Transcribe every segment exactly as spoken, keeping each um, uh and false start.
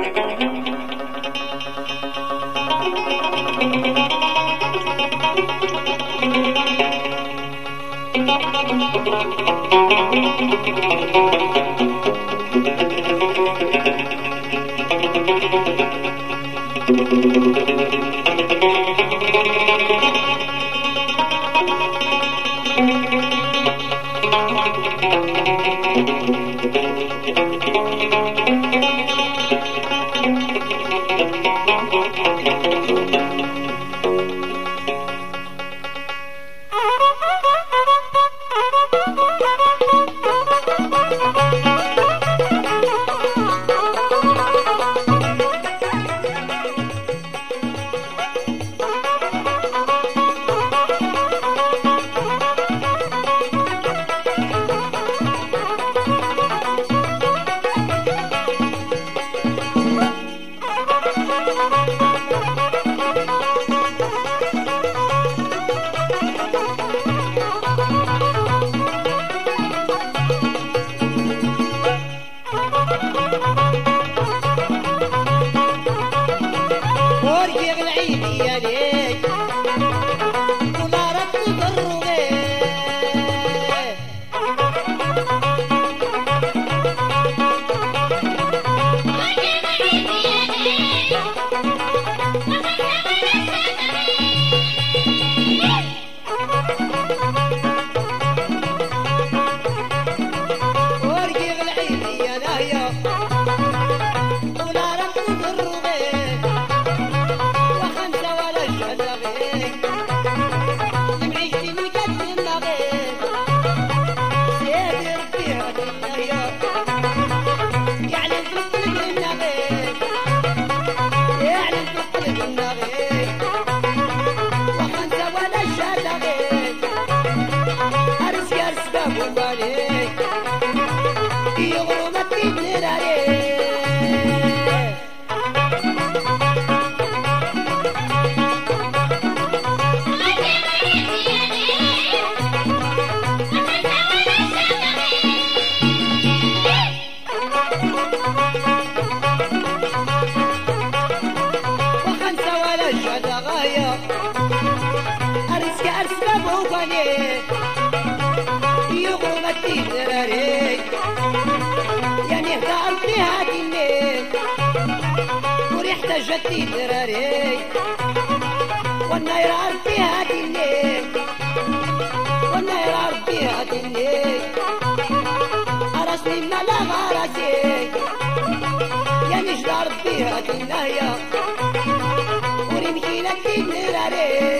جدي دراري والنير ربي هادي الليل والنير ربي هادي الليل أرسني ما لا غرسي يا نجد ربي هادي النهية ورمشي لك دراري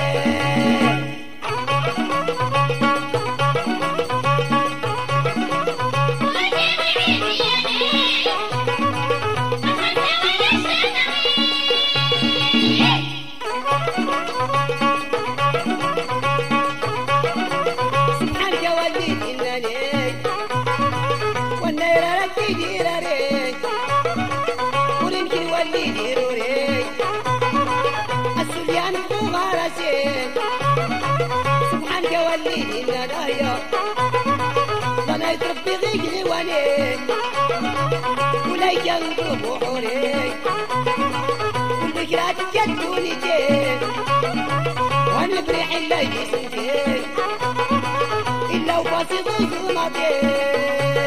سبحانك وليني لا نهيا ضنا يتربي غيق لواني ولا ينقلب وحوري والبكرات جدوني جيب وانا بريح الا يسنتين الا وباسط ظلمتين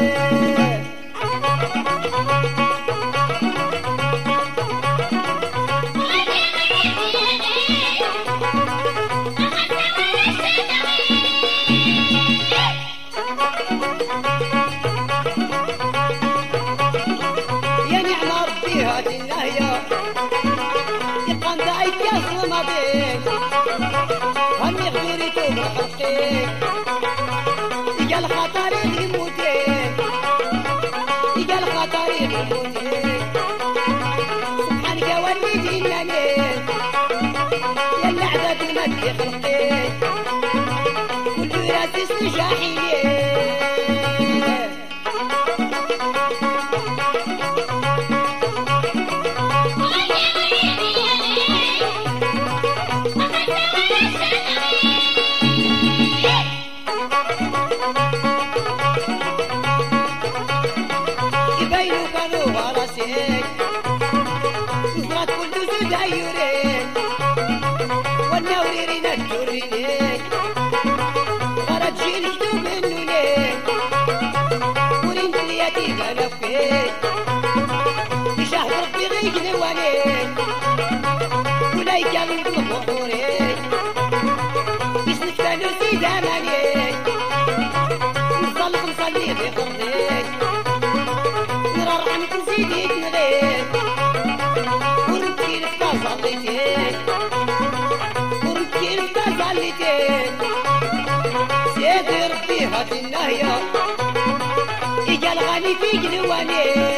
هم يغدوري توب خلقي يقال خطري يموتين يقال خطري يموتين سبحانك وليدي النمين يا العدد المد خلقي كل راسي سجاحيني يبينوا كانوا وراسيك ذا يورين والنوريرين الدوريني غرد جيل كتوب النوني ورين دلياتي غنفي يشهد ربي غيق نواني ولا يكامل بمخوري يسلك فانوسي زماني نصلق نصلي في قرني نرى رحمة نزيدي تنغيب ورمتي نفتا صليتي ورمتي نفتا صليتي سيدي ربي هات النهية إجا الغني في جنواني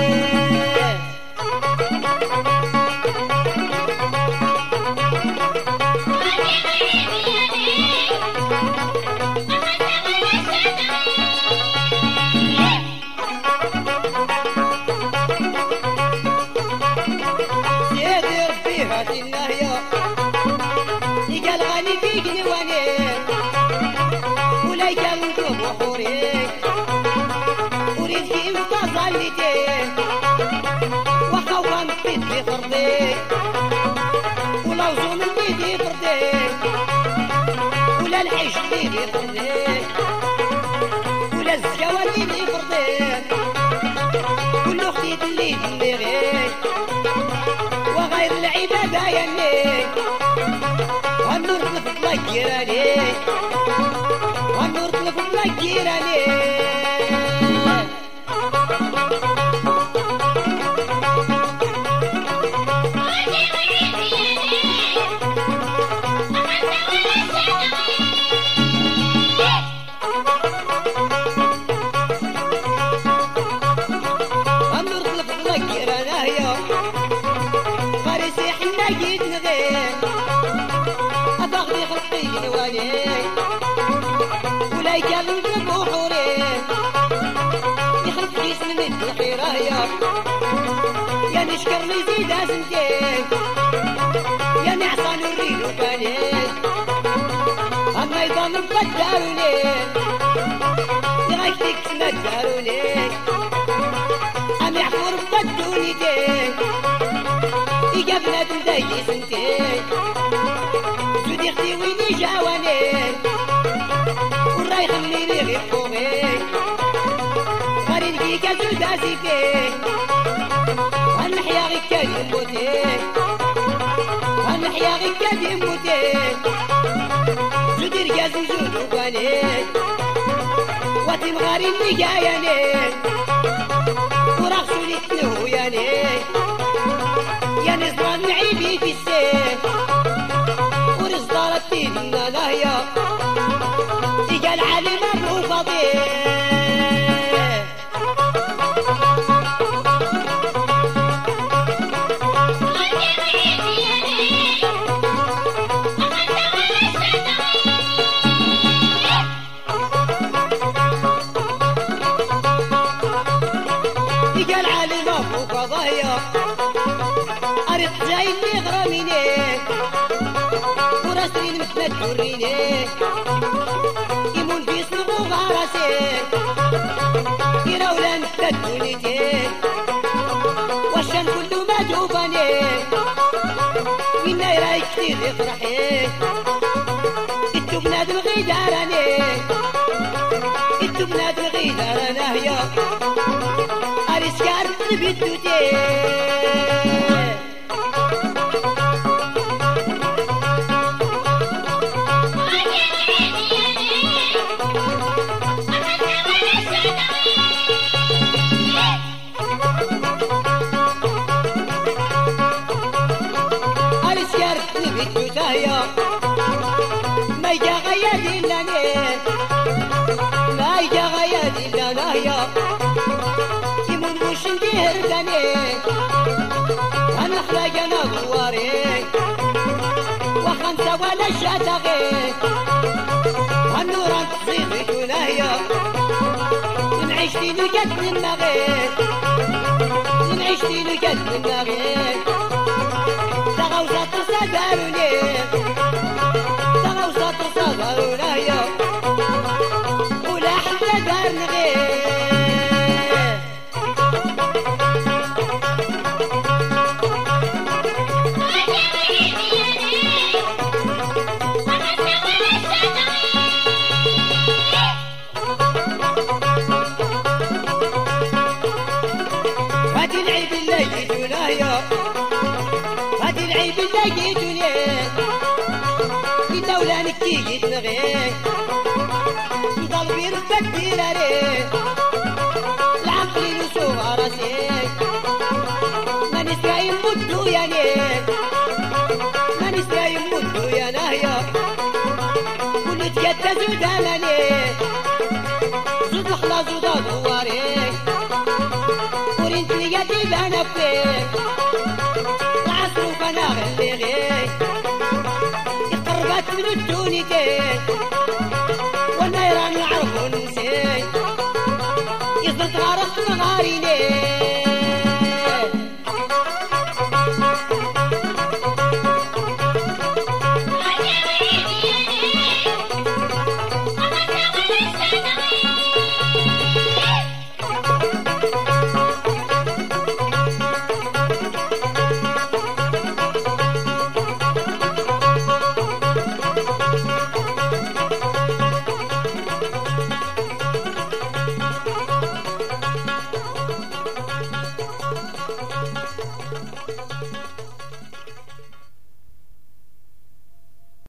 وخوان في فردي ولا وزون اللي فردي ولا العيش اللي فردي ولا الزكاوى اللي فردي كل اختي اللي دليغي وغير العبادة يمي والنور تلف الله جيراني والنور تلف الله جيراني أفغلي خلقي نواني ولا يكلم بوحوري يخلق كيس من الخيرة يا نشكر لي زيد ازمتين يا نعصان الريل وكاني أما يضام مقدروني يغيتك تمدروني أما يحفور مقدوني دين يا بنات مدايدي سنتين زودي اختي ويني جاواني والراي خليني غير فوقي غاري نلقيك زود ازيتي هالنحيا غير كان يموتي هالنحيا غير كان يموتي زودي رقاز وزود وباني واتي مغاري اللي جاياني وراغسولي تنهوياني يا نزران معيبي في السيف ورزدارة تيدنا لهيا تيجا العالم ابو فضيل تيجا العالم ابو فضيل أريد جايني غراميني وراسلين مثل توريني يمون في صنغو غارسي يراولا مثل توليتي وشان كله ما دوباني وينا يراي كتير يفرحي انتو بنادم غيداراني انتو بنادم غيدارانا هيا أريد سكار البيتوتي ما يجا غياد إلا نير ما يجا غياد إلا نايا يمون وش ندير ثاني هنخلق أنا غواري وخمسة ولا شاتغي هالنوران تصيغي تنايا نعيش في نجد النغير نعيش في نجد النغير تغوصة تصدروني تغوصة تصدروني ولا حتى دار نغير هادي العيب اللي جيتونا يا هادي العيب اللي جيتوني إلا ولا نكي جيت نغي قلبي ربك ديراري العقل نسوها راسي ما نسرى يمدو يعني ما نسرى يمدو يا نهيا كل تكتا زود اماني زود الخلا زود دواري ورينت لي يدي بانا فيك العصر وفانا غليغي قربت من الدونيتين وانا يراني عرفو نسيت يصدق غارق نغاريني